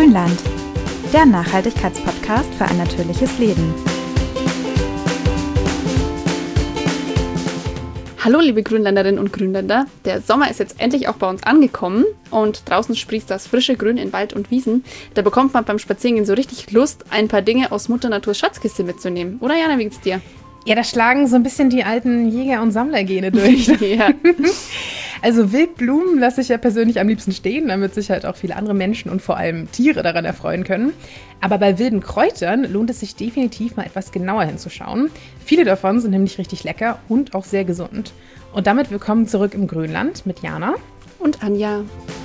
Grünland, der Nachhaltigkeitspodcast für ein natürliches Leben. Hallo liebe Grünländerinnen und Grünländer, der Sommer ist jetzt endlich auch bei uns angekommen und draußen sprießt das frische Grün in Wald und Wiesen. Da bekommt man beim Spazierengehen so richtig Lust, ein paar Dinge aus Mutter Naturs Schatzkiste mitzunehmen. Oder Jana, wie geht's dir? Ja, da schlagen so ein bisschen die alten Jäger- und Sammlergene durch. Ja. Also Wildblumen lasse ich ja persönlich am liebsten stehen, damit sich halt auch viele andere Menschen und vor allem Tiere daran erfreuen können. Aber bei wilden Kräutern lohnt es sich definitiv mal etwas genauer hinzuschauen. Viele davon sind nämlich richtig lecker und auch sehr gesund. Und damit willkommen zurück im Grünland mit Jana Und Anja.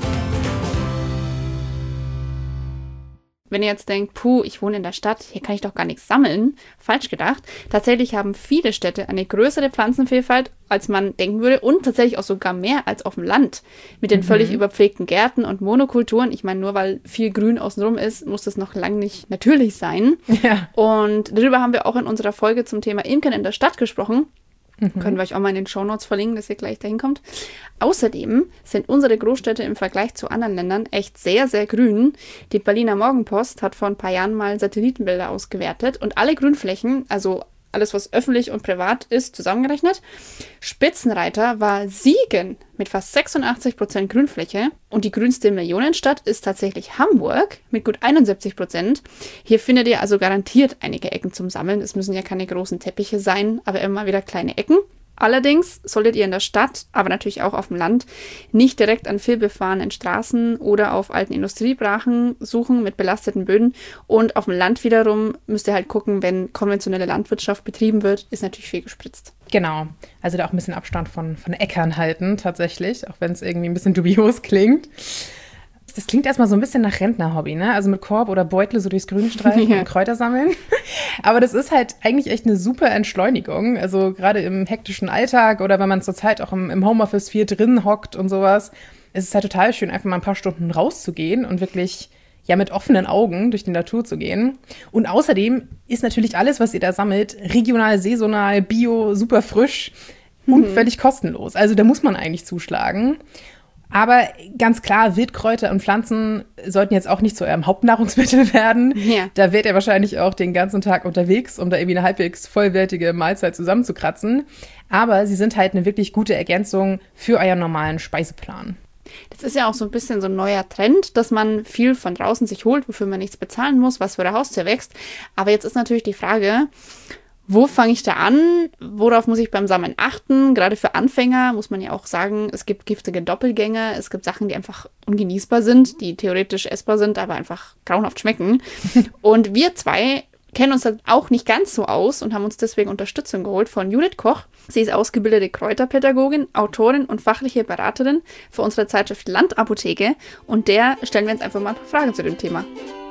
Wenn ihr jetzt denkt, ich wohne in der Stadt, hier kann ich doch gar nichts sammeln, falsch gedacht. Tatsächlich haben viele Städte eine größere Pflanzenvielfalt, als man denken würde und tatsächlich auch sogar mehr als auf dem Land. Mit den völlig überpflegten Gärten und Monokulturen. Ich meine, nur weil viel Grün außenrum ist, muss das noch lange nicht natürlich sein. Ja. Und darüber haben wir auch in unserer Folge zum Thema Imkern in der Stadt gesprochen. Können wir euch auch mal in den Shownotes verlinken, dass ihr gleich dahin kommt. Außerdem sind unsere Großstädte im Vergleich zu anderen Ländern echt sehr, sehr grün. Die Berliner Morgenpost hat vor ein paar Jahren mal Satellitenbilder ausgewertet und alle Grünflächen, also alles, was öffentlich und privat ist, zusammengerechnet. Spitzenreiter war Siegen mit fast 86% Grünfläche. Und die grünste Millionenstadt ist tatsächlich Hamburg mit gut 71%. Hier findet ihr also garantiert einige Ecken zum Sammeln. Es müssen ja keine großen Teppiche sein, aber immer wieder kleine Ecken. Allerdings solltet ihr in der Stadt, aber natürlich auch auf dem Land, nicht direkt an vielbefahrenen Straßen oder auf alten Industriebrachen suchen mit belasteten Böden. Und auf dem Land wiederum müsst ihr halt gucken, wenn konventionelle Landwirtschaft betrieben wird, ist natürlich viel gespritzt. Genau, also da auch ein bisschen Abstand von Äckern halten tatsächlich, auch wenn es irgendwie ein bisschen dubios klingt. Das klingt erstmal so ein bisschen nach Rentnerhobby, ne? Also mit Korb oder Beutel so durchs Grün streifen und Kräuter sammeln. Aber das ist halt eigentlich echt eine super Entschleunigung. Also gerade im hektischen Alltag oder wenn man zurzeit auch im Homeoffice viel drin hockt und sowas, ist es halt total schön, einfach mal ein paar Stunden rauszugehen und wirklich ja mit offenen Augen durch die Natur zu gehen. Und außerdem ist natürlich alles, was ihr da sammelt, regional, saisonal, bio, super frisch und völlig kostenlos. Also da muss man eigentlich zuschlagen. Aber ganz klar, Wildkräuter und Pflanzen sollten jetzt auch nicht zu eurem Hauptnahrungsmittel werden. Ja. Da wärt ihr wahrscheinlich auch den ganzen Tag unterwegs, um da irgendwie eine halbwegs vollwertige Mahlzeit zusammenzukratzen. Aber sie sind halt eine wirklich gute Ergänzung für euren normalen Speiseplan. Das ist ja auch so ein bisschen so ein neuer Trend, dass man viel von draußen sich holt, wofür man nichts bezahlen muss, was vor der Haustür wächst. Aber jetzt ist natürlich die Frage, wo fange ich da an? Worauf muss ich beim Sammeln achten? Gerade für Anfänger muss man ja auch sagen, es gibt giftige Doppelgänger, es gibt Sachen, die einfach ungenießbar sind, die theoretisch essbar sind, aber einfach grauenhaft schmecken. Und wir zwei kennen uns dann auch nicht ganz so aus und haben uns deswegen Unterstützung geholt von Judith Koch. Sie ist ausgebildete Kräuterpädagogin, Autorin und fachliche Beraterin für unsere Zeitschrift Landapotheke. Und der stellen wir uns einfach mal ein paar Fragen zu dem Thema.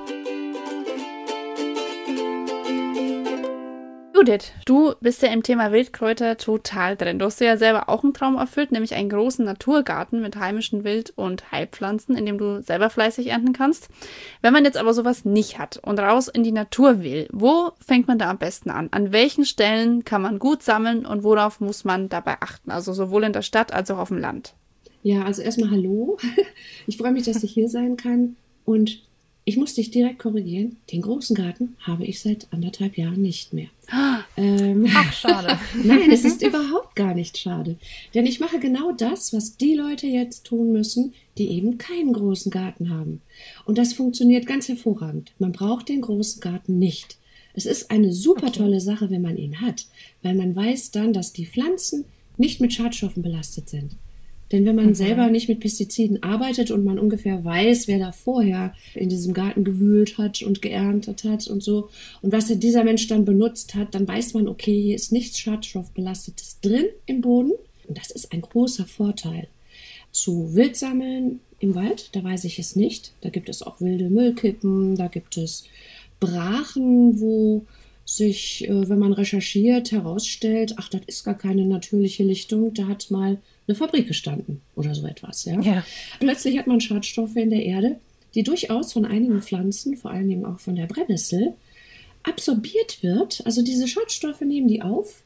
Judith, du bist ja im Thema Wildkräuter total drin. Du hast dir ja selber auch einen Traum erfüllt, nämlich einen großen Naturgarten mit heimischen Wild- und Heilpflanzen, in dem du selber fleißig ernten kannst. Wenn man jetzt aber sowas nicht hat und raus in die Natur will, wo fängt man da am besten an? An welchen Stellen kann man gut sammeln und worauf muss man dabei achten? Also sowohl in der Stadt als auch auf dem Land. Ja, also erstmal hallo. Ich freue mich, dass ich hier sein kann und ich muss dich direkt korrigieren. Den großen Garten habe ich seit 1,5 Jahren nicht mehr. Ach, schade. Nein, es ist überhaupt gar nicht schade. Denn ich mache genau das, was die Leute jetzt tun müssen, die eben keinen großen Garten haben. Und das funktioniert ganz hervorragend. Man braucht den großen Garten nicht. Es ist eine super tolle Sache, wenn man ihn hat, weil man weiß dann, dass die Pflanzen nicht mit Schadstoffen belastet sind. Denn wenn man selber nicht mit Pestiziden arbeitet und man ungefähr weiß, wer da vorher in diesem Garten gewühlt hat und geerntet hat und so, und was dieser Mensch dann benutzt hat, dann weiß man, okay, hier ist nichts Schadstoffbelastetes drin im Boden. Und das ist ein großer Vorteil. Zu Wildsammeln im Wald, da weiß ich es nicht. Da gibt es auch wilde Müllkippen, da gibt es Brachen, wo sich, wenn man recherchiert, herausstellt, ach, das ist gar keine natürliche Lichtung, da hat mal eine Fabrik gestanden oder so etwas. Ja? Plötzlich hat man Schadstoffe in der Erde, die durchaus von einigen Pflanzen, vor allen Dingen auch von der Brennnessel, absorbiert wird. Also diese Schadstoffe nehmen die auf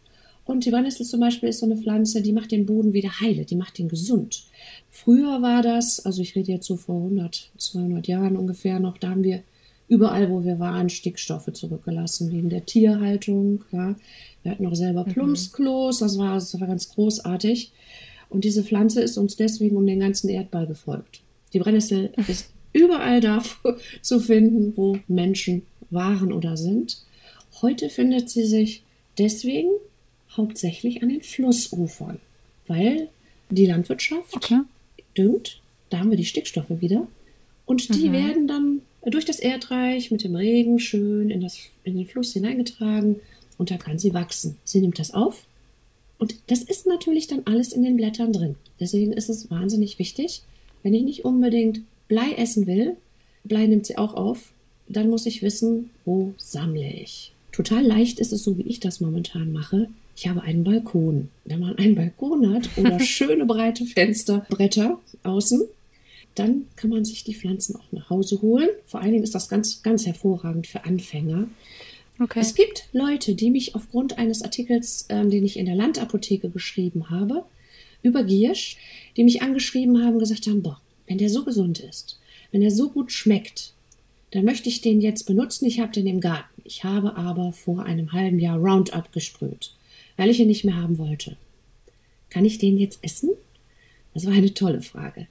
Und die Brennnessel zum Beispiel ist so eine Pflanze, die macht den Boden wieder heile, die macht ihn gesund. Früher war das, also ich rede jetzt so vor 100, 200 Jahren ungefähr noch, da haben wir überall, wo wir waren, Stickstoffe zurückgelassen, wegen der Tierhaltung. Ja. Wir hatten auch selber Plumpsklos, das war ganz großartig. Und diese Pflanze ist uns deswegen um den ganzen Erdball gefolgt. Die Brennnessel ist überall da zu finden, wo Menschen waren oder sind. Heute findet sie sich deswegen hauptsächlich an den Flussufern, weil die Landwirtschaft düngt, da haben wir die Stickstoffe wieder, und die werden dann durch das Erdreich mit dem Regen schön in den Fluss hineingetragen und da kann sie wachsen. Sie nimmt das auf und das ist natürlich dann alles in den Blättern drin. Deswegen ist es wahnsinnig wichtig, wenn ich nicht unbedingt Blei essen will, Blei nimmt sie auch auf, dann muss ich wissen, wo sammle ich. Total leicht ist es, so wie ich das momentan mache. Ich habe einen Balkon. Wenn man einen Balkon hat oder schöne breite Fensterbretter außen, dann kann man sich die Pflanzen auch nach Hause holen. Vor allen Dingen ist das ganz, ganz hervorragend für Anfänger. Okay. Es gibt Leute, die mich aufgrund eines Artikels, den ich in der Landapotheke geschrieben habe, über Giersch, die mich angeschrieben haben und gesagt haben, boah, wenn der so gesund ist, wenn er so gut schmeckt, dann möchte ich den jetzt benutzen. Ich habe den im Garten. Ich habe aber vor einem halben Jahr Roundup gesprüht, weil ich ihn nicht mehr haben wollte. Kann ich den jetzt essen? Das war eine tolle Frage.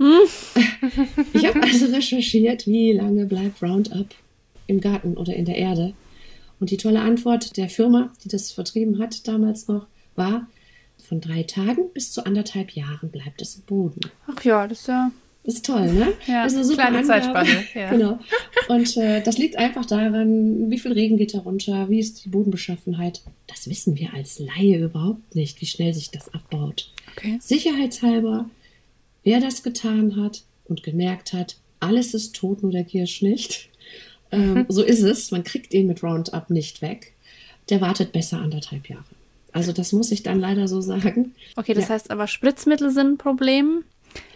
Ich habe also recherchiert, wie lange bleibt Roundup im Garten oder in der Erde. Und die tolle Antwort der Firma, die das vertrieben hat damals noch, war, von 3 Tagen bis zu 1,5 Jahren bleibt es im Boden. Ach ja, das ist ja... Das ist toll, ne? Ja, das ist eine super kleine Angabe. Zeitspanne. Ja. Genau. Und das liegt einfach daran, wie viel Regen geht da runter, wie ist die Bodenbeschaffenheit. Das wissen wir als Laie überhaupt nicht, wie schnell sich das abbaut. Okay. Sicherheitshalber, wer das getan hat und gemerkt hat, alles ist tot, nur der Giersch nicht. So ist es. Man kriegt ihn mit Roundup nicht weg. Der wartet besser 1,5 Jahre. Also das muss ich dann leider so sagen. Okay, das heißt aber, Spritzmittel sind ein Problem.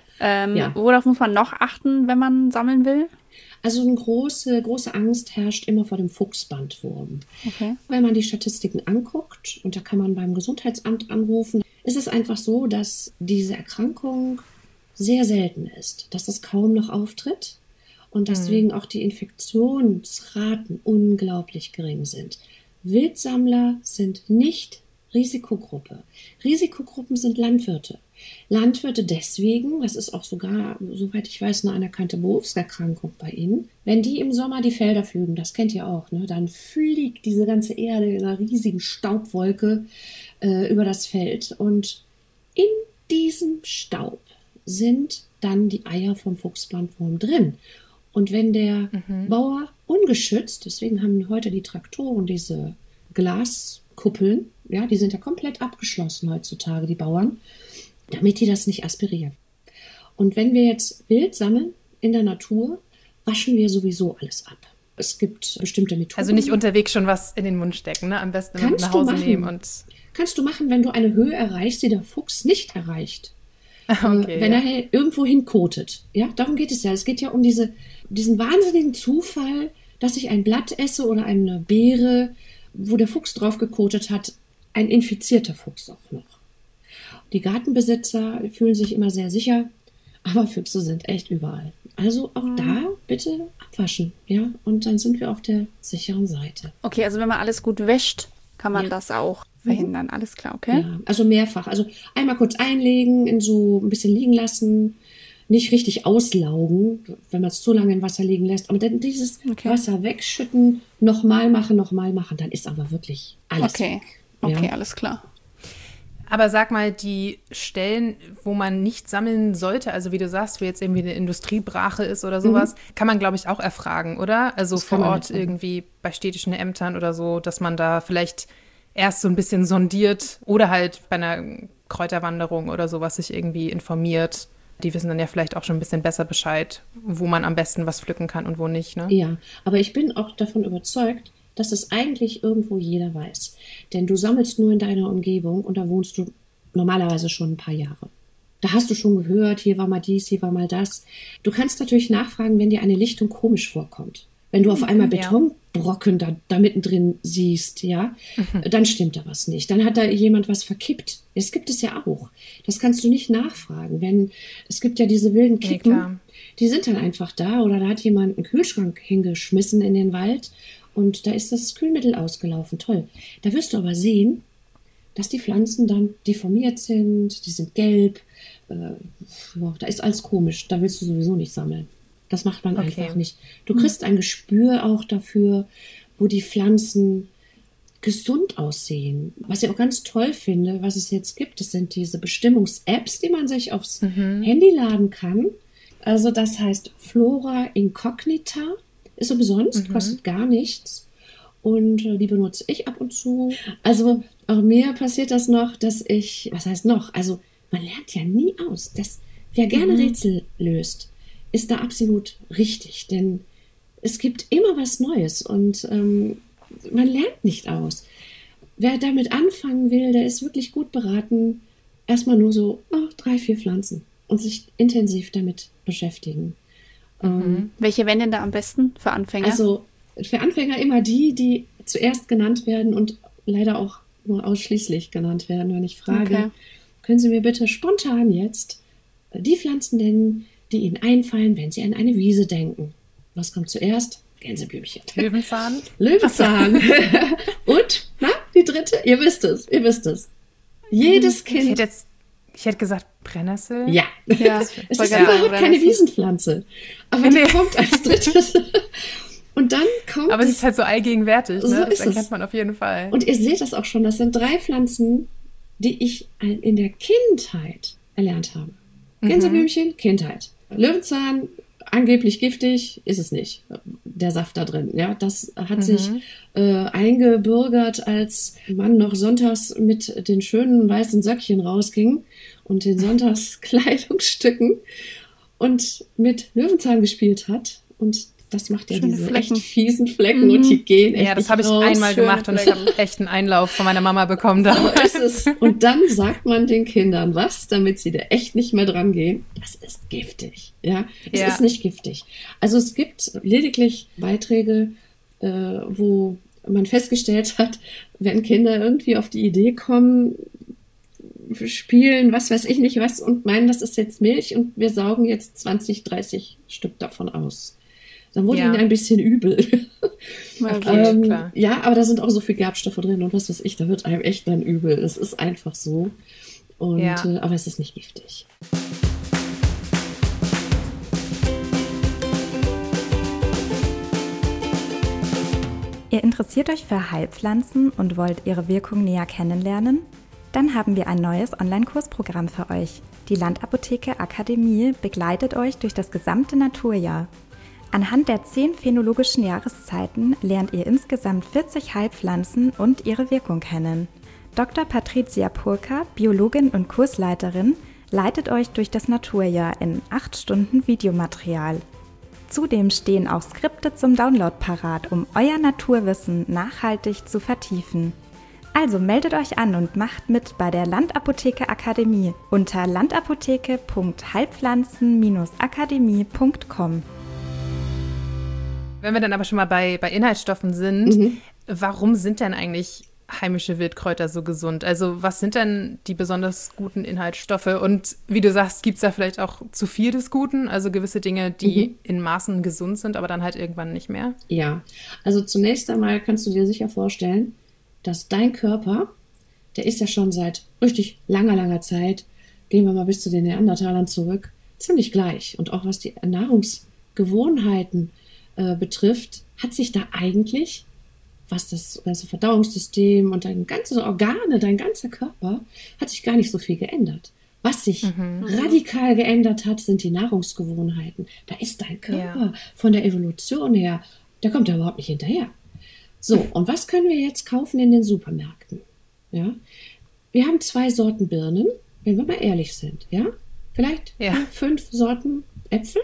Worauf muss man noch achten, wenn man sammeln will? Also eine große Angst herrscht immer vor dem Fuchsbandwurm. Okay. Wenn man die Statistiken anguckt, und da kann man beim Gesundheitsamt anrufen, ist es einfach so, dass diese Erkrankung sehr selten ist, dass es kaum noch auftritt und deswegen auch die Infektionsraten unglaublich gering sind. Wildsammler sind nicht Risikogruppe. Risikogruppen sind Landwirte. Landwirte deswegen, das ist auch sogar, soweit ich weiß, eine anerkannte Berufserkrankung bei ihnen, wenn die im Sommer die Felder pflügen, das kennt ihr auch, ne? Dann fliegt diese ganze Erde in einer riesigen Staubwolke über das Feld und in diesem Staub sind dann die Eier vom Fuchsbandwurm drin. Und wenn der Bauer ungeschützt, deswegen haben heute die Traktoren diese Glaskuppeln, ja, die sind ja komplett abgeschlossen heutzutage, die Bauern, damit die das nicht aspirieren. Und wenn wir jetzt Wild sammeln in der Natur, waschen wir sowieso alles ab. Es gibt bestimmte Methoden. Also nicht unterwegs schon was in den Mund stecken, ne? Am besten immer mit nach Hause nehmen. Kannst du machen, wenn du eine Höhe erreichst, die der Fuchs nicht erreicht. Okay, wenn er irgendwo hinkotet. Ja, darum geht es ja. Es geht ja um diesen wahnsinnigen Zufall, dass ich ein Blatt esse oder eine Beere, wo der Fuchs drauf gekotet hat, ein infizierter Fuchs auch noch. Die Gartenbesitzer fühlen sich immer sehr sicher, aber Füchse sind echt überall. Also auch da bitte abwaschen, ja, und dann sind wir auf der sicheren Seite. Okay, also wenn man alles gut wäscht, kann man das auch verhindern. Alles klar, okay? Ja, also mehrfach. Also einmal kurz einlegen, in so ein bisschen liegen lassen, nicht richtig auslaugen, wenn man es zu lange im Wasser liegen lässt. Aber dann dieses Wasser wegschütten, nochmal machen, dann ist aber wirklich alles weg. Okay, alles klar. Aber sag mal, die Stellen, wo man nicht sammeln sollte, also wie du sagst, wo jetzt irgendwie eine Industriebrache ist oder sowas, kann man, glaube ich, auch erfragen, oder? Also vor Ort irgendwie bei städtischen Ämtern oder so, dass man da vielleicht erst so ein bisschen sondiert oder halt bei einer Kräuterwanderung oder sowas sich irgendwie informiert. Die wissen dann ja vielleicht auch schon ein bisschen besser Bescheid, wo man am besten was pflücken kann und wo nicht, ne? Ja, aber ich bin auch davon überzeugt, dass es eigentlich irgendwo jeder weiß. Denn du sammelst nur in deiner Umgebung und da wohnst du normalerweise schon ein paar Jahre. Da hast du schon gehört, hier war mal dies, hier war mal das. Du kannst natürlich nachfragen, wenn dir eine Lichtung komisch vorkommt. Wenn du auf einmal Betonbrocken da mittendrin siehst, ja, dann stimmt da was nicht. Dann hat da jemand was verkippt. Das gibt es ja auch. Das kannst du nicht nachfragen. Es gibt ja diese wilden Kippen, die sind dann einfach da. Oder da hat jemand einen Kühlschrank hingeschmissen in den Wald und da ist das Kühlmittel ausgelaufen. Toll. Da wirst du aber sehen, dass die Pflanzen dann deformiert sind, die sind gelb. Da ist alles komisch. Da willst du sowieso nicht sammeln. Das macht man einfach nicht. Du kriegst ein Gespür auch dafür, wo die Pflanzen gesund aussehen. Was ich auch ganz toll finde, was es jetzt gibt, das sind diese Bestimmungs-Apps, die man sich aufs Handy laden kann. Also das heißt Flora Incognita, ist umsonst, kostet gar nichts. Und die benutze ich ab und zu. Also auch mir passiert das noch, dass was heißt noch? Also man lernt ja nie aus. Wer gerne Rätsel löst, ist da absolut richtig, denn es gibt immer was Neues und man lernt nicht aus. Wer damit anfangen will, der ist wirklich gut beraten, erstmal nur so 3, 4 Pflanzen und sich intensiv damit beschäftigen. Welche wären denn da am besten für Anfänger? Also für Anfänger immer die zuerst genannt werden und leider auch nur ausschließlich genannt werden. Wenn ich frage, können Sie mir bitte spontan jetzt die Pflanzen nennen, die Ihnen einfallen, wenn Sie an eine Wiese denken. Was kommt zuerst? Gänseblümchen. Löwenzahn. Löwenzahn. Und, die dritte? Ihr wisst es. Jedes Kind. Ich hätte gesagt Brennnessel. Ja. Es ist überhaupt keine Wiesenpflanze. Aber die kommt als drittes. Und dann kommt Aber sie ist halt so allgegenwärtig, so ne? Das ist erkennt man auf jeden Fall. Und ihr seht das auch schon, das sind 3 Pflanzen, die ich in der Kindheit erlernt habe. Gänseblümchen, Kindheit. Löwenzahn, angeblich giftig, ist es nicht. Der Saft da drin, ja, das hat sich eingebürgert, als man noch sonntags mit den schönen weißen Söckchen rausging und den Sonntagskleidungsstücken und mit Löwenzahn gespielt hat. Und das macht ja diese echt fiesen Flecken und die gehen echt. Ja, das habe ich einmal gemacht und ich habe echt einen Einlauf von meiner Mama bekommen. So ist es. Und dann sagt man den Kindern was, damit sie da echt nicht mehr dran gehen. Das ist giftig. Ja, es ist nicht giftig. Also es gibt lediglich Beiträge, wo man festgestellt hat, wenn Kinder irgendwie auf die Idee kommen, spielen, was weiß ich nicht was und meinen, das ist jetzt Milch und wir saugen jetzt 20, 30 Stück davon aus. Dann wurde ihnen ein bisschen übel. Klar. Ja, aber da sind auch so viel Gerbstoffe drin und was weiß ich, da wird einem echt dann übel. Es ist einfach so. Und, aber es ist nicht giftig. Ihr interessiert euch für Heilpflanzen und wollt ihre Wirkung näher kennenlernen? Dann haben wir ein neues Online-Kursprogramm für euch. Die Landapotheke Akademie begleitet euch durch das gesamte Naturjahr. Anhand der 10 phänologischen Jahreszeiten lernt ihr insgesamt 40 Heilpflanzen und ihre Wirkung kennen. Dr. Patricia Purka, Biologin und Kursleiterin, leitet euch durch das Naturjahr in 8 Stunden Videomaterial. Zudem stehen auch Skripte zum Download parat, um euer Naturwissen nachhaltig zu vertiefen. Also meldet euch an und macht mit bei der Landapotheke Akademie unter landapotheke.heilpflanzen-akademie.com. Wenn wir dann aber schon mal bei Inhaltsstoffen sind, warum sind denn eigentlich heimische Wildkräuter so gesund? Also was sind denn die besonders guten Inhaltsstoffe? Und wie du sagst, gibt es da vielleicht auch zu viel des Guten? Also gewisse Dinge, die in Maßen gesund sind, aber dann halt irgendwann nicht mehr? Ja, also zunächst einmal kannst du dir sicher vorstellen, dass dein Körper, der ist ja schon seit richtig langer Zeit, gehen wir mal bis zu den Neandertalern zurück, ziemlich gleich. Und auch was die Ernährungsgewohnheiten betrifft, hat sich da eigentlich, was das ganze Verdauungssystem und deine ganzen Organe, dein ganzer Körper, hat sich gar nicht so viel geändert. Was sich radikal geändert hat, sind die Nahrungsgewohnheiten. Da ist dein Körper von der Evolution her, der kommt da überhaupt nicht hinterher. So, und was können wir jetzt kaufen in den Supermärkten? Ja, wir haben 2 Sorten Birnen, wenn wir mal ehrlich sind. Ja, vielleicht 5 Sorten Äpfel.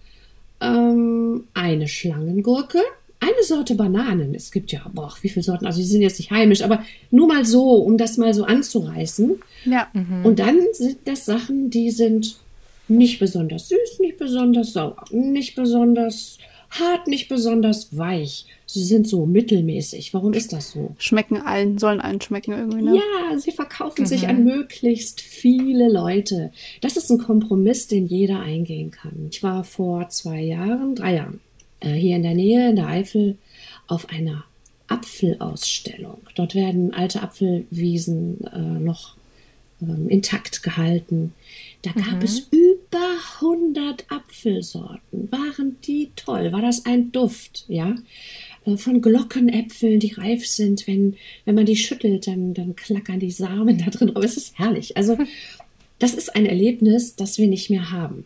Eine Schlangengurke, eine Sorte Bananen. Es gibt ja, wie viele Sorten, also die sind jetzt nicht heimisch, aber nur mal so, um das mal so anzureißen. Ja. Und dann sind das Sachen, die sind nicht besonders süß, nicht besonders sauer, nicht besonders hart, nicht besonders weich. Sie sind so mittelmäßig. Warum ist das so? Sollen allen schmecken irgendwie, ne? Ja, sie verkaufen sich an möglichst viele Leute. Das ist ein Kompromiss, den jeder eingehen kann. Ich war vor 3 Jahren, hier in der Nähe, in der Eifel, auf einer Apfelausstellung. Dort werden alte Apfelwiesen noch intakt gehalten. Da gab es über 100 Apfelsorten. Waren die toll? War das ein Duft, ja? Von Glockenäpfeln, die reif sind. Wenn man die schüttelt, dann klackern die Samen da drin. Aber es ist herrlich. Also das ist ein Erlebnis, das wir nicht mehr haben.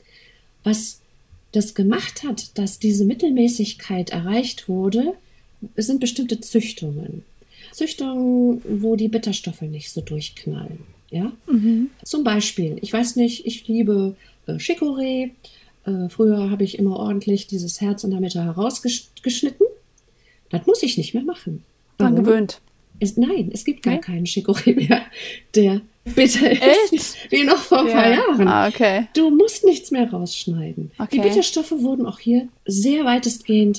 Was das gemacht hat, dass diese Mittelmäßigkeit erreicht wurde, sind bestimmte Züchtungen. Züchtungen, wo die Bitterstoffe nicht so durchknallen. Ja? Zum Beispiel, ich weiß nicht, ich liebe Chicorée. Früher habe ich immer ordentlich dieses Herz in der Mitte herausgeschnitten. Das muss ich nicht mehr machen. Warum? Dran gewöhnt. Nein, es gibt gar keinen Chicorée mehr, der bitter ist, wie noch vor ein paar Jahren. Okay. Du musst nichts mehr rausschneiden. Okay. Die Bitterstoffe wurden auch hier sehr weitestgehend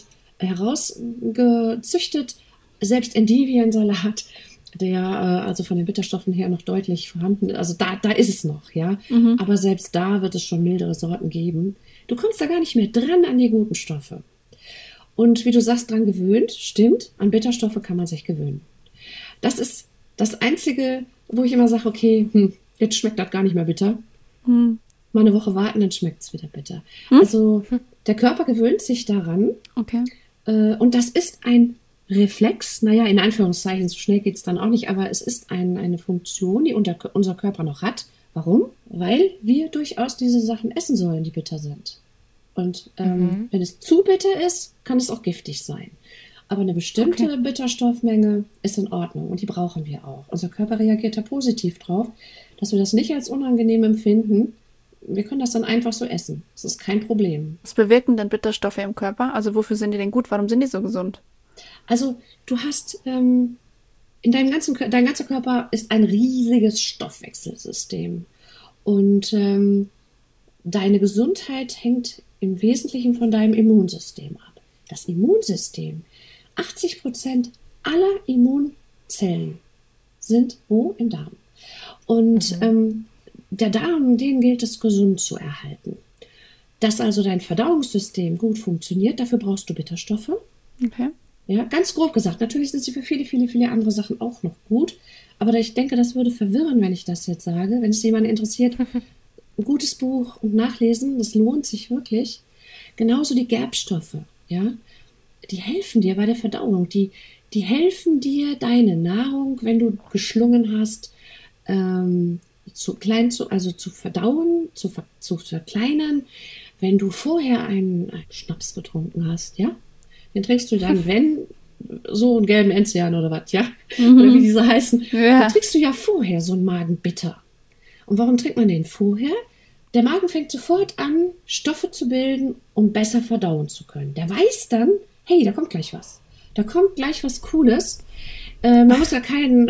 herausgezüchtet. Selbst Endiviensalat, der also von den Bitterstoffen her noch deutlich vorhanden ist. Also da ist es noch, ja. Aber selbst da wird es schon mildere Sorten geben. Du kommst da gar nicht mehr dran an die guten Stoffe. Und wie du sagst, dran gewöhnt, stimmt, an Bitterstoffe kann man sich gewöhnen. Das ist das Einzige, wo ich immer sage, okay, jetzt schmeckt das gar nicht mehr bitter. Mal eine Woche warten, dann schmeckt es wieder bitter. Also der Körper gewöhnt sich daran. Okay. Und das ist ein Reflex, naja, in Anführungszeichen, so schnell geht es dann auch nicht, aber es ist eine Funktion, die unser Körper noch hat. Warum? Weil wir durchaus diese Sachen essen sollen, die bitter sind. Und wenn es zu bitter ist, kann es auch giftig sein. Aber eine bestimmte Bitterstoffmenge ist in Ordnung und die brauchen wir auch. Unser Körper reagiert da positiv drauf, dass wir das nicht als unangenehm empfinden. Wir können das dann einfach so essen. Das ist kein Problem. Was bewirken denn Bitterstoffe im Körper? Also wofür sind die denn gut? Warum sind die so gesund? Also du hast dein ganzer Körper ist ein riesiges Stoffwechselsystem. Und deine Gesundheit hängt im Wesentlichen von deinem Immunsystem ab. Das Immunsystem, 80% aller Immunzellen sind wo? Im Darm. Und der Darm, den gilt es gesund zu erhalten. Dass also dein Verdauungssystem gut funktioniert, dafür brauchst du Bitterstoffe. Okay. Ja, ganz grob gesagt. Natürlich sind sie für viele, viele, viele andere Sachen auch noch gut. Aber ich denke, das würde verwirren, wenn ich das jetzt sage. Wenn es jemanden interessiert, ein gutes Buch und nachlesen, das lohnt sich wirklich. Genauso die Gerbstoffe, ja. Die helfen dir bei der Verdauung. Die helfen dir, deine Nahrung, wenn du geschlungen hast, zu verdauen, zu verkleinern. Wenn du vorher einen Schnaps getrunken hast, ja. Den trinkst du dann, wenn, so einen gelben Enzian oder was, ja? Oder wie diese heißen. Ja. Den trinkst du ja vorher, so einen Magen bitter. Und warum trinkt man den vorher? Der Magen fängt sofort an, Stoffe zu bilden, um besser verdauen zu können. Der weiß dann, hey, da kommt gleich was. Da kommt gleich was Cooles. Man muss ja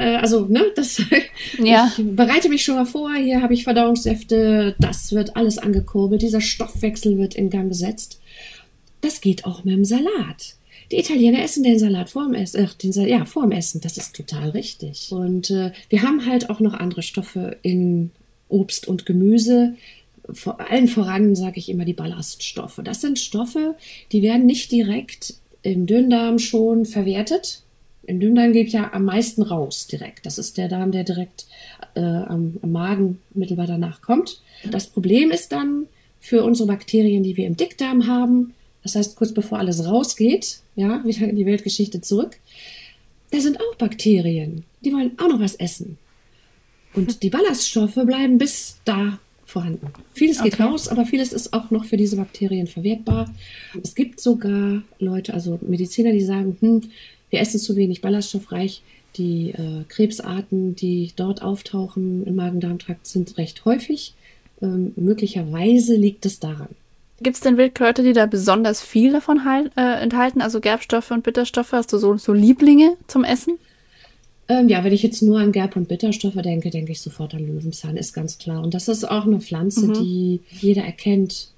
ich bereite mich schon mal vor, hier habe ich Verdauungssäfte, das wird alles angekurbelt, dieser Stoffwechsel wird in Gang gesetzt. Das geht auch mit dem Salat. Die Italiener essen den Salat vor dem Essen. Das ist total richtig. Und wir haben halt auch noch andere Stoffe in Obst und Gemüse. Vor allen voran sage ich immer die Ballaststoffe. Das sind Stoffe, die werden nicht direkt im Dünndarm schon verwertet. Im Dünndarm geht ja am meisten raus direkt. Das ist der Darm, der direkt am Magen mittelbar danach kommt. Das Problem ist dann für unsere Bakterien, die wir im Dickdarm haben, das heißt, kurz bevor alles rausgeht, ja, wieder in die Weltgeschichte zurück, da sind auch Bakterien. Die wollen auch noch was essen. Und die Ballaststoffe bleiben bis da vorhanden. Vieles geht raus, aber vieles ist auch noch für diese Bakterien verwertbar. Es gibt sogar Leute, also Mediziner, die sagen, wir essen zu wenig ballaststoffreich. Die Krebsarten, die dort auftauchen im Magen-Darm-Trakt, sind recht häufig. Möglicherweise liegt es daran. Gibt es denn Wildkräuter, die da besonders viel davon enthalten, also Gerbstoffe und Bitterstoffe? Hast du so Lieblinge zum Essen? Wenn ich jetzt nur an Gerb- und Bitterstoffe denke ich sofort an Löwenzahn, ist ganz klar. Und das ist auch eine Pflanze, die jeder erkennt.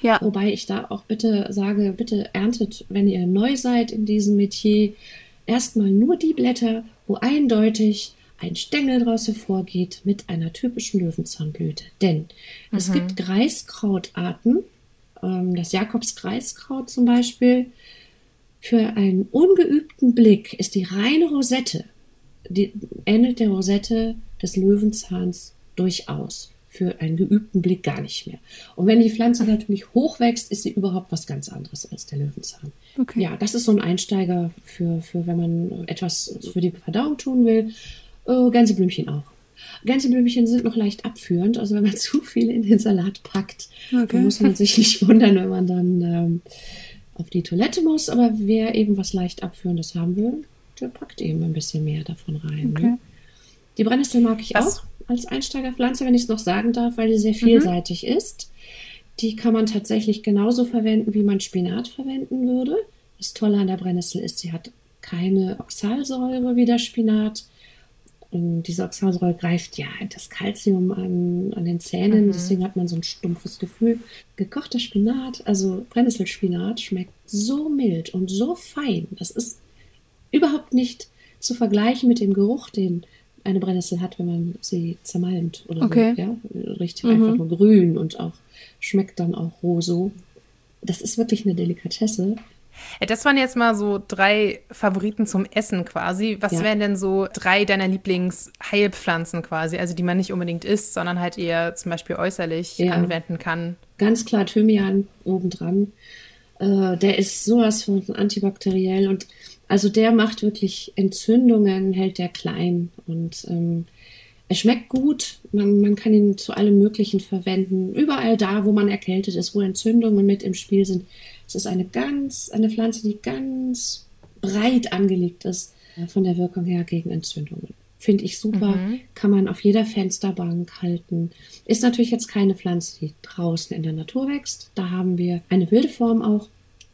Ja. Wobei ich da auch bitte sage, bitte erntet, wenn ihr neu seid in diesem Metier, erstmal nur die Blätter, wo eindeutig ein Stängel daraus hervorgeht mit einer typischen Löwenzahnblüte. Denn es gibt Greiskrautarten, das Jakobsgreiskraut zum Beispiel. Für einen ungeübten Blick ist die reine Rosette, die ähnelt der Rosette des Löwenzahns durchaus. Für einen geübten Blick gar nicht mehr. Und wenn die Pflanze natürlich hochwächst, ist sie überhaupt was ganz anderes als der Löwenzahn. Okay. Ja, das ist so ein Einsteiger für wenn man etwas für die Verdauung tun will. Gänseblümchen auch. Gänseblümchen sind noch leicht abführend, also wenn man zu viel in den Salat packt, dann muss man sich nicht wundern, wenn man dann auf die Toilette muss. Aber wer eben was leicht Abführendes haben will, der packt eben ein bisschen mehr davon rein. Okay. Ne? Die Brennnessel mag ich auch als Einsteigerpflanze, wenn ich es noch sagen darf, weil die sehr vielseitig ist. Die kann man tatsächlich genauso verwenden, wie man Spinat verwenden würde. Das Tolle an der Brennnessel ist, sie hat keine Oxalsäure wie der Spinat. Und diese Oxalsäure greift ja das Kalzium an den Zähnen, deswegen hat man so ein stumpfes Gefühl. Gekochter Spinat, also Brennnesselspinat, schmeckt so mild und so fein. Das ist überhaupt nicht zu vergleichen mit dem Geruch, den eine Brennnessel hat, wenn man sie zermalmt oder so. Ja? Riecht einfach nur grün und auch schmeckt dann auch roh so. Das ist wirklich eine Delikatesse. Das waren jetzt mal so 3 Favoriten zum Essen quasi. Was wären denn so 3 deiner Lieblingsheilpflanzen quasi? Also die man nicht unbedingt isst, sondern halt eher zum Beispiel äußerlich anwenden kann. Ganz klar Thymian obendran. Der ist sowas von antibakteriell und also der macht wirklich Entzündungen, hält der klein und er schmeckt gut. Man kann ihn zu allem Möglichen verwenden. Überall da, wo man erkältet ist, wo Entzündungen mit im Spiel sind. Es ist eine Pflanze, die ganz breit angelegt ist von der Wirkung her gegen Entzündungen. Finde ich super. Kann man auf jeder Fensterbank halten. Ist natürlich jetzt keine Pflanze, die draußen in der Natur wächst. Da haben wir eine wilde Form auch.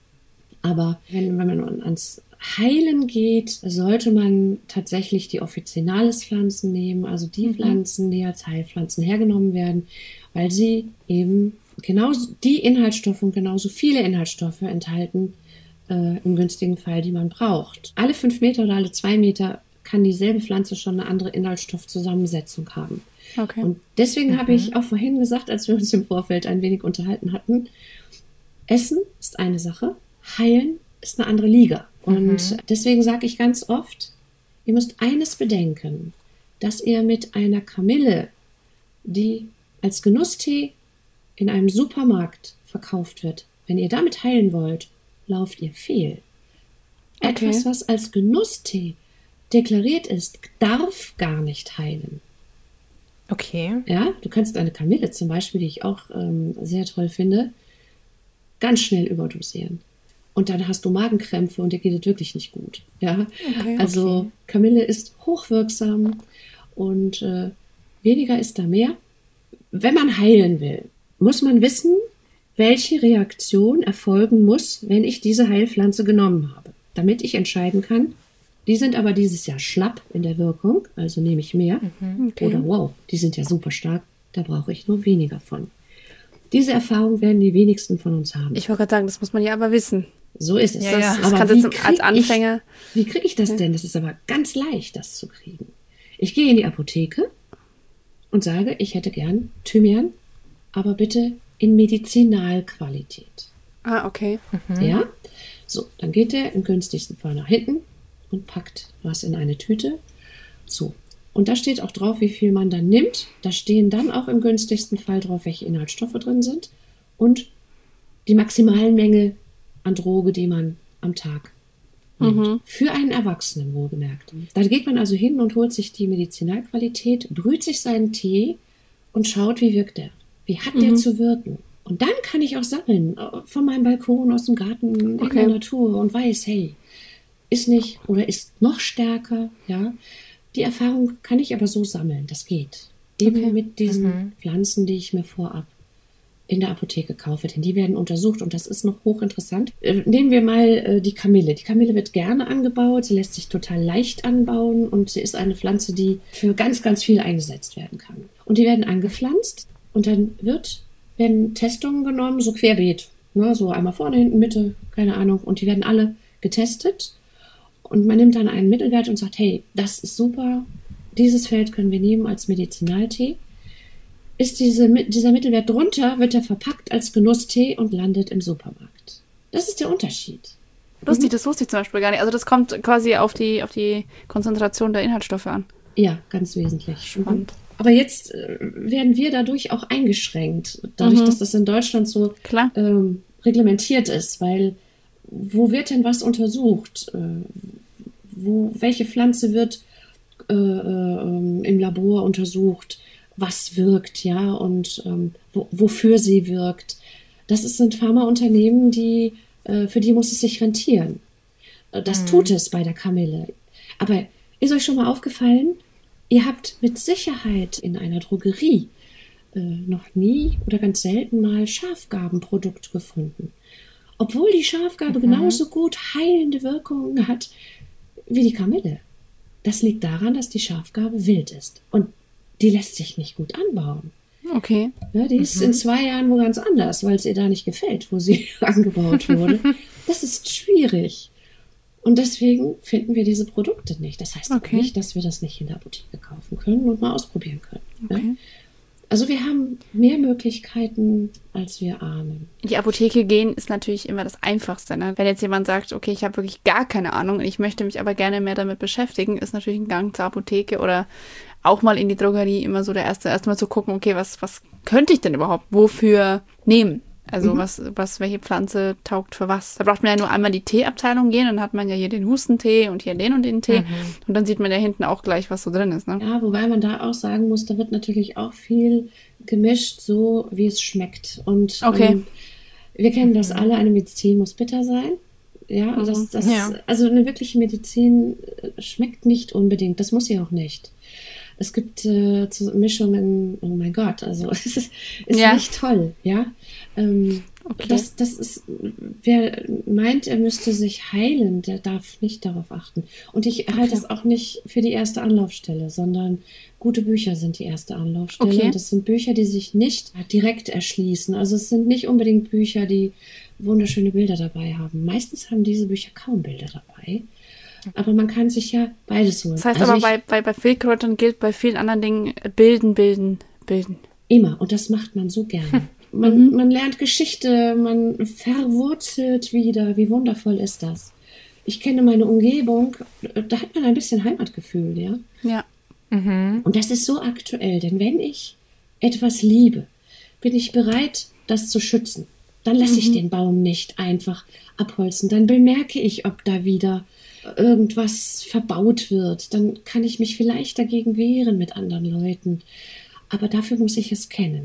Aber wenn man ans Heilen geht, sollte man tatsächlich die Officinalis-Pflanzen nehmen, also die Pflanzen, die als Heilpflanzen hergenommen werden, weil sie eben genauso die Inhaltsstoffe und genauso viele Inhaltsstoffe enthalten, im günstigen Fall, die man braucht. Alle 5 Meter oder alle 2 Meter kann dieselbe Pflanze schon eine andere Inhaltsstoffzusammensetzung haben. Okay. Und deswegen habe ich auch vorhin gesagt, als wir uns im Vorfeld ein wenig unterhalten hatten, Essen ist eine Sache, Heilen ist eine andere Liga. Und deswegen sage ich ganz oft, ihr müsst eines bedenken, dass ihr mit einer Kamille, die als Genusstee in einem Supermarkt verkauft wird, wenn ihr damit heilen wollt, lauft ihr fehl. Okay. Etwas, was als Genusstee deklariert ist, darf gar nicht heilen. Okay. Ja, du kannst eine Kamille zum Beispiel, die ich auch sehr toll finde, ganz schnell überdosieren. Und dann hast du Magenkrämpfe und dir geht es wirklich nicht gut. Ja, also Kamille ist hochwirksam und weniger ist da mehr. Wenn man heilen will, muss man wissen, welche Reaktion erfolgen muss, wenn ich diese Heilpflanze genommen habe, damit ich entscheiden kann, die sind aber dieses Jahr schlapp in der Wirkung, also nehme ich mehr. Oder wow, die sind ja super stark, da brauche ich nur weniger von. Diese Erfahrung werden die wenigsten von uns haben. Ich wollte gerade sagen, das muss man ja aber wissen. So ist es. Das kannst du als Anfänger. Wie kriege ich das denn? Das ist aber ganz leicht, das zu kriegen. Ich gehe in die Apotheke und sage, ich hätte gern Thymian, aber bitte in Medizinalqualität. Ah, okay. Ja? So, dann geht der im günstigsten Fall nach hinten und packt was in eine Tüte. So. Und da steht auch drauf, wie viel man dann nimmt. Da stehen dann auch im günstigsten Fall drauf, welche Inhaltsstoffe drin sind und die maximale Menge an Droge, die man am Tag nimmt. Für einen Erwachsenen, wohlgemerkt. Da geht man also hin und holt sich die Medizinalqualität, brüht sich seinen Tee und schaut, wie wirkt der. Wie hat der zu wirken? Und dann kann ich auch sammeln, von meinem Balkon, aus dem Garten, in der Natur und weiß, hey, ist nicht oder ist noch stärker, ja. Die Erfahrung kann ich aber so sammeln, das geht. Eben mit diesen Pflanzen, die ich mir vorab in der Apotheke kaufe, denn die werden untersucht und das ist noch hochinteressant. Nehmen wir mal die Kamille. Die Kamille wird gerne angebaut, sie lässt sich total leicht anbauen und sie ist eine Pflanze, die für ganz, ganz viel eingesetzt werden kann. Und die werden angepflanzt und dann wird, werden Testungen genommen, so querbeet. Ne, so einmal vorne, hinten, Mitte, keine Ahnung. Und die werden alle getestet. Und man nimmt dann einen Mittelwert und sagt, hey, das ist super. Dieses Feld können wir nehmen als Medizinaltee. Ist dieser Mittelwert drunter, wird er verpackt als Genusstee und landet im Supermarkt. Das ist der Unterschied. Lustig, das wusste ich zum Beispiel gar nicht. Also das kommt quasi auf die Konzentration der Inhaltsstoffe an. Ja, ganz wesentlich. Spannend. Aber jetzt werden wir dadurch auch eingeschränkt, dadurch, dass das in Deutschland so reglementiert ist, weil wo wird denn was untersucht? Welche Pflanze wird im Labor untersucht? Was wirkt, ja, und wofür sie wirkt? Sind Pharmaunternehmen, für die muss es sich rentieren. Das tut es bei der Kamille. Aber ist euch schon mal aufgefallen, ihr habt mit Sicherheit in einer Drogerie noch nie oder ganz selten mal Schafgarbenprodukt gefunden. Obwohl die Schafgarbe genauso gut heilende Wirkungen hat wie die Kamille. Das liegt daran, dass die Schafgarbe wild ist. Und die lässt sich nicht gut anbauen. Okay. Ja, die ist in 2 Jahren wo ganz anders, weil es ihr da nicht gefällt, wo sie angebaut wurde. Das ist schwierig. Und deswegen finden wir diese Produkte nicht. Das heißt auch nicht, dass wir das nicht in der Apotheke kaufen können und mal ausprobieren können. Okay. Ne? Also wir haben mehr Möglichkeiten, als wir ahnen. Die Apotheke gehen ist natürlich immer das Einfachste. Ne? Wenn jetzt jemand sagt, okay, ich habe wirklich gar keine Ahnung und ich möchte mich aber gerne mehr damit beschäftigen, ist natürlich ein Gang zur Apotheke oder auch mal in die Drogerie immer so der erstmal zu gucken, okay, was könnte ich denn überhaupt wofür nehmen? Also welche Pflanze taugt für was? Da braucht man ja nur einmal die Teeabteilung gehen, dann hat man ja hier den Hustentee und hier den und den Tee. Und dann sieht man ja hinten auch gleich, was so drin ist. Ne? Ja, wobei man da auch sagen muss, da wird natürlich auch viel gemischt, so wie es schmeckt. Und wir kennen das alle, eine Medizin muss bitter sein. Ja, also eine wirkliche Medizin schmeckt nicht unbedingt, das muss sie auch nicht. Es gibt Mischungen, oh mein Gott, also es ist nicht toll, ja. Das ist, wer meint, er müsste sich heilen, der darf nicht darauf achten. Und ich halte es auch nicht für die erste Anlaufstelle, sondern gute Bücher sind die erste Anlaufstelle. Okay. Und das sind Bücher, die sich nicht direkt erschließen. Also es sind nicht unbedingt Bücher, die wunderschöne Bilder dabei haben. Meistens haben diese Bücher kaum Bilder dabei. Aber man kann sich ja beides holen. Das heißt also aber bei Wildkräutern gilt bei vielen anderen Dingen bilden. Immer. Und das macht man so gerne. Man lernt Geschichte, man verwurzelt wieder. Wie wundervoll ist das? Ich kenne meine Umgebung, da hat man ein bisschen Heimatgefühl, ja? Ja. Und das ist so aktuell, denn wenn ich etwas liebe, bin ich bereit, das zu schützen. Dann lasse ich den Baum nicht einfach abholzen. Dann bemerke ich, ob da wieder irgendwas verbaut wird. Dann kann ich mich vielleicht dagegen wehren mit anderen Leuten. Aber dafür muss ich es kennen.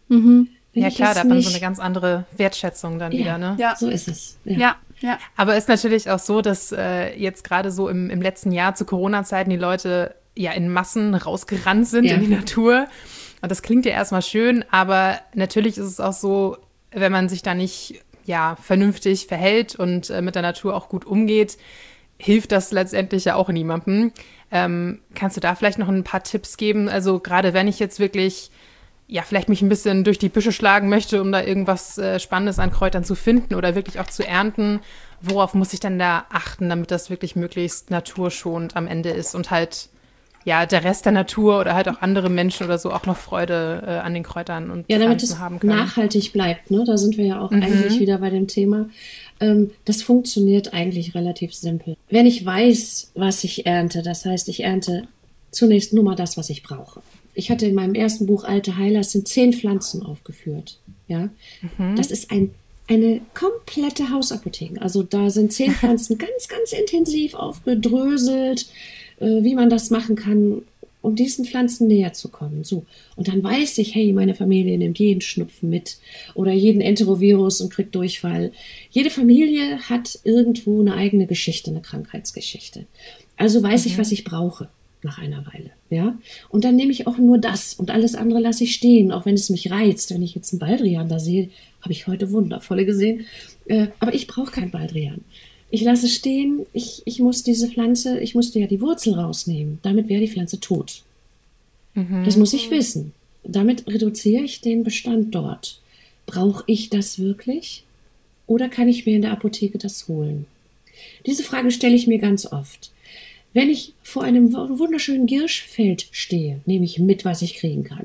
Ja klar, da hat man so eine ganz andere Wertschätzung dann wieder, ne? Ja, so ist es. Ja. Aber ist natürlich auch so, dass jetzt gerade so im letzten Jahr zu Corona-Zeiten die Leute ja in Massen rausgerannt sind in die Natur. Und das klingt ja erstmal schön, aber natürlich ist es auch so, wenn man sich da nicht vernünftig verhält und mit der Natur auch gut umgeht, hilft das letztendlich ja auch niemandem. Kannst du da vielleicht noch ein paar Tipps geben? Also gerade wenn ich jetzt wirklich vielleicht mich ein bisschen durch die Büsche schlagen möchte, um da irgendwas Spannendes an Kräutern zu finden oder wirklich auch zu ernten, worauf muss ich denn da achten, damit das wirklich möglichst naturschonend am Ende ist und halt der Rest der Natur oder halt auch andere Menschen oder so auch noch Freude an den Kräutern und Pflanzen haben können? Damit es nachhaltig bleibt, ne? Da sind wir ja auch eigentlich wieder bei dem Thema. Das funktioniert eigentlich relativ simpel. Wenn ich weiß, was ich ernte, das heißt, ich ernte zunächst nur mal das, was ich brauche. Ich hatte in meinem ersten Buch Alte Heiler, es sind 10 Pflanzen aufgeführt. Ja, das ist eine komplette Hausapotheke. Also da sind 10 Pflanzen ganz, ganz intensiv aufgedröselt, wie man das machen kann, um diesen Pflanzen näher zu kommen. So. Und dann weiß ich, hey, meine Familie nimmt jeden Schnupfen mit oder jeden Enterovirus und kriegt Durchfall. Jede Familie hat irgendwo eine eigene Geschichte, eine Krankheitsgeschichte. Also weiß ich, was ich brauche nach einer Weile. Ja? Und dann nehme ich auch nur das und alles andere lasse ich stehen, auch wenn es mich reizt. Wenn ich jetzt einen Baldrian da sehe, habe ich heute wundervolle gesehen. Aber ich brauche keinen Baldrian. Ich lasse stehen, ich muss diese Pflanze, ich musste ja die Wurzel rausnehmen. Damit wäre die Pflanze tot. Das muss ich wissen. Damit reduziere ich den Bestand dort. brauche ich das wirklich? Oder kann ich mir in der Apotheke das holen? Diese Frage stelle ich mir ganz oft. Wenn ich vor einem wunderschönen Girschfeld stehe, nehme ich mit, was ich kriegen kann.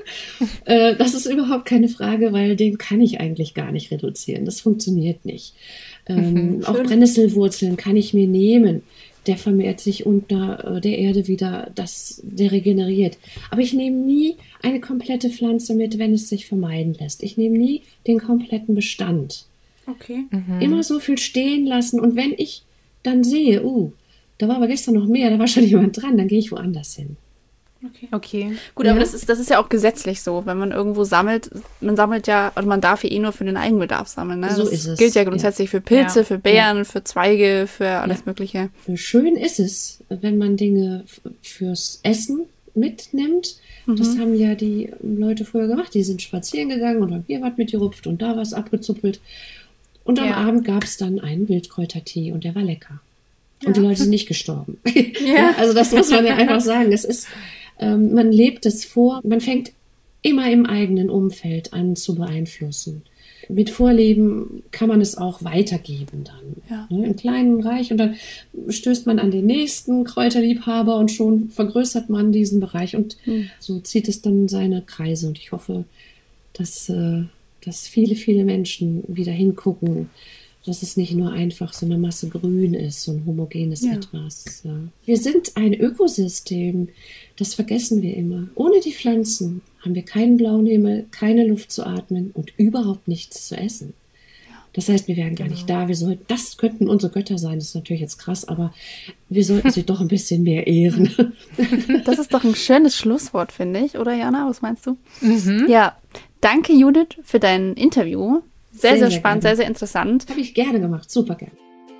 Das ist überhaupt keine Frage, weil den kann ich eigentlich gar nicht reduzieren. Das funktioniert nicht. Auch Brennnesselwurzeln kann ich mir nehmen. Der vermehrt sich unter der Erde wieder, der regeneriert. Aber ich nehme nie eine komplette Pflanze mit, wenn es sich vermeiden lässt. Ich nehme nie den kompletten Bestand. Okay. Immer so viel stehen lassen. Und wenn ich dann sehe, da war aber gestern noch mehr, da war schon jemand dran, dann gehe ich woanders hin. Okay. Gut, aber das ist ja auch gesetzlich so. Wenn man irgendwo sammelt, man sammelt ja, also man darf ja eh nur für den Eigenbedarf sammeln. Ne? So das ist es. Gilt ja grundsätzlich für Pilze, für Beeren, für Zweige, für alles Mögliche. Schön ist es, wenn man Dinge fürs Essen mitnimmt. Das haben ja die Leute früher gemacht. Die sind spazieren gegangen und haben hier was mitgerupft und da was abgezuppelt. Und am Abend gab es dann einen Wildkräutertee und der war lecker. Und die Leute sind nicht gestorben. Also das muss man ja einfach sagen. Es ist, man lebt es vor, man fängt immer im eigenen Umfeld an zu beeinflussen. Mit Vorleben kann man es auch weitergeben dann. Ne, im kleinen Bereich. Und dann stößt man an den nächsten Kräuterliebhaber und schon vergrößert man diesen Bereich. Und so zieht es dann seine Kreise. Und ich hoffe, dass viele, viele Menschen wieder hingucken, dass es nicht nur einfach so eine Masse Grün ist, so ein homogenes Etwas. Ja. Wir sind ein Ökosystem, das vergessen wir immer. Ohne die Pflanzen haben wir keinen blauen Himmel, keine Luft zu atmen und überhaupt nichts zu essen. Das heißt, wir wären gar nicht da. Das könnten unsere Götter sein, das ist natürlich jetzt krass, aber wir sollten sie doch ein bisschen mehr ehren. Das ist doch ein schönes Schlusswort, finde ich. Oder Jana, was meinst du? Ja, danke Judith für dein Interview. Sehr, sehr spannend, sehr, sehr interessant. Habe ich gerne gemacht, super gerne.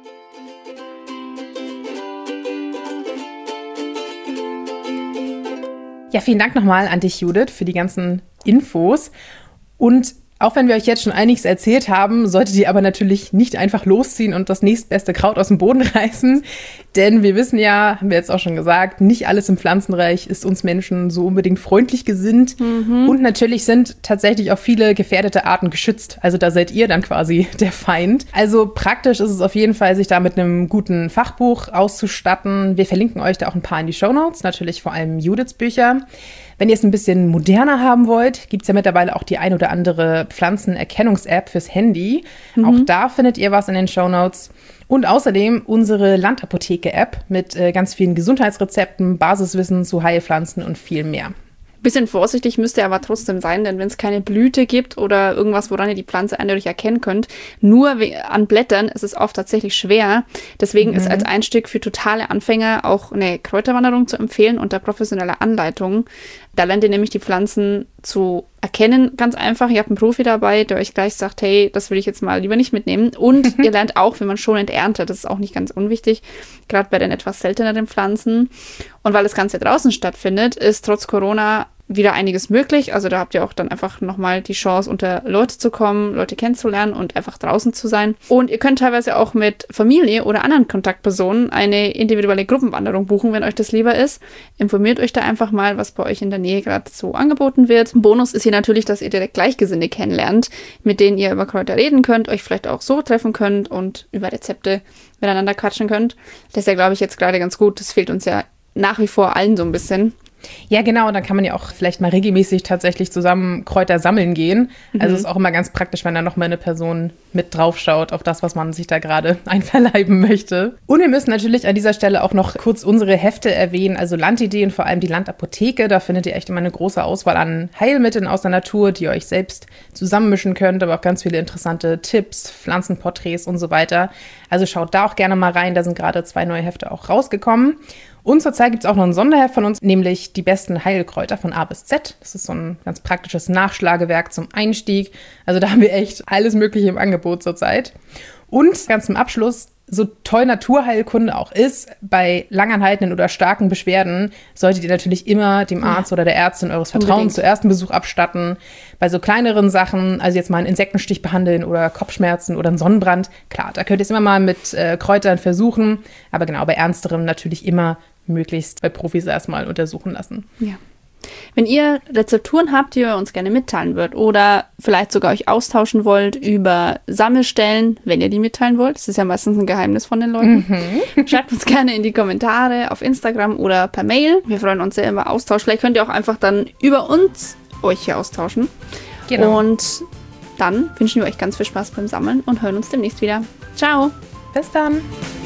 Ja, vielen Dank nochmal an dich, Judith, für die ganzen Infos. Und auch wenn wir euch jetzt schon einiges erzählt haben, solltet ihr aber natürlich nicht einfach losziehen und das nächstbeste Kraut aus dem Boden reißen. Denn wir wissen ja, haben wir jetzt auch schon gesagt, nicht alles im Pflanzenreich ist uns Menschen so unbedingt freundlich gesinnt. Und natürlich sind tatsächlich auch viele gefährdete Arten geschützt. Also da seid ihr dann quasi der Feind. Also praktisch ist es auf jeden Fall, sich da mit einem guten Fachbuch auszustatten. Wir verlinken euch da auch ein paar in die Shownotes, natürlich vor allem Judiths Bücher. Wenn ihr es ein bisschen moderner haben wollt, gibt es ja mittlerweile auch die ein oder andere Pflanzenerkennungs-App fürs Handy. Auch da findet ihr was in den Shownotes. Und außerdem unsere Landapotheke-App mit ganz vielen Gesundheitsrezepten, Basiswissen zu Heilpflanzen und viel mehr. Bisschen vorsichtig müsst ihr aber trotzdem sein, denn wenn es keine Blüte gibt oder irgendwas, woran ihr die Pflanze eindeutig erkennen könnt, nur an Blättern ist es oft tatsächlich schwer. Deswegen ist als Einstieg für totale Anfänger auch eine Kräuterwanderung zu empfehlen unter professioneller Anleitung. Da lernt ihr nämlich die Pflanzen zu erkennen, ganz einfach. Ihr habt einen Profi dabei, der euch gleich sagt, hey, das will ich jetzt mal lieber nicht mitnehmen. Und ihr lernt auch, wie man schonend erntet. Das ist auch nicht ganz unwichtig, gerade bei den etwas selteneren Pflanzen. Und weil das Ganze draußen stattfindet, ist trotz Corona wieder einiges möglich. Also da habt ihr auch dann einfach nochmal die Chance, unter Leute zu kommen, Leute kennenzulernen und einfach draußen zu sein. Und ihr könnt teilweise auch mit Familie oder anderen Kontaktpersonen eine individuelle Gruppenwanderung buchen, wenn euch das lieber ist. Informiert euch da einfach mal, was bei euch in der Nähe gerade so angeboten wird. Bonus ist hier natürlich, dass ihr direkt Gleichgesinnte kennenlernt, mit denen ihr über Kräuter reden könnt, euch vielleicht auch so treffen könnt und über Rezepte miteinander quatschen könnt. Das ist ja, glaube ich, jetzt gerade ganz gut. Das fehlt uns ja nach wie vor allen so ein bisschen. Ja, genau. Und dann kann man ja auch vielleicht mal regelmäßig tatsächlich zusammen Kräuter sammeln gehen. Also es ist auch immer ganz praktisch, wenn da noch mal eine Person mit drauf schaut auf das, was man sich da gerade einverleiben möchte. Und wir müssen natürlich an dieser Stelle auch noch kurz unsere Hefte erwähnen. Also Landideen, vor allem die Landapotheke. Da findet ihr echt immer eine große Auswahl an Heilmitteln aus der Natur, die ihr euch selbst zusammenmischen könnt. Aber auch ganz viele interessante Tipps, Pflanzenporträts und so weiter. Also schaut da auch gerne mal rein. Da sind gerade 2 neue Hefte auch rausgekommen. Und zurzeit gibt es auch noch ein Sonderheft von uns, nämlich die besten Heilkräuter von A bis Z. Das ist so ein ganz praktisches Nachschlagewerk zum Einstieg. Also da haben wir echt alles Mögliche im Angebot zurzeit. Und ganz zum Abschluss, so toll Naturheilkunde auch ist, bei langanhaltenden oder starken Beschwerden solltet ihr natürlich immer dem Arzt oder der Ärztin eures Vertrauens zuerst einen Besuch abstatten. Bei so kleineren Sachen, also jetzt mal einen Insektenstich behandeln oder Kopfschmerzen oder einen Sonnenbrand, klar, da könnt ihr es immer mal mit Kräutern versuchen. Aber genau, bei ernsterem natürlich immer möglichst bei Profis erstmal untersuchen lassen. Ja. Wenn ihr Rezepturen habt, die ihr uns gerne mitteilen würdet oder vielleicht sogar euch austauschen wollt über Sammelstellen, wenn ihr die mitteilen wollt, das ist ja meistens ein Geheimnis von den Leuten, schreibt uns gerne in die Kommentare auf Instagram oder per Mail. Wir freuen uns sehr über Austausch. Vielleicht könnt ihr auch einfach dann über uns euch hier austauschen. Genau. Und dann wünschen wir euch ganz viel Spaß beim Sammeln und hören uns demnächst wieder. Ciao! Bis dann!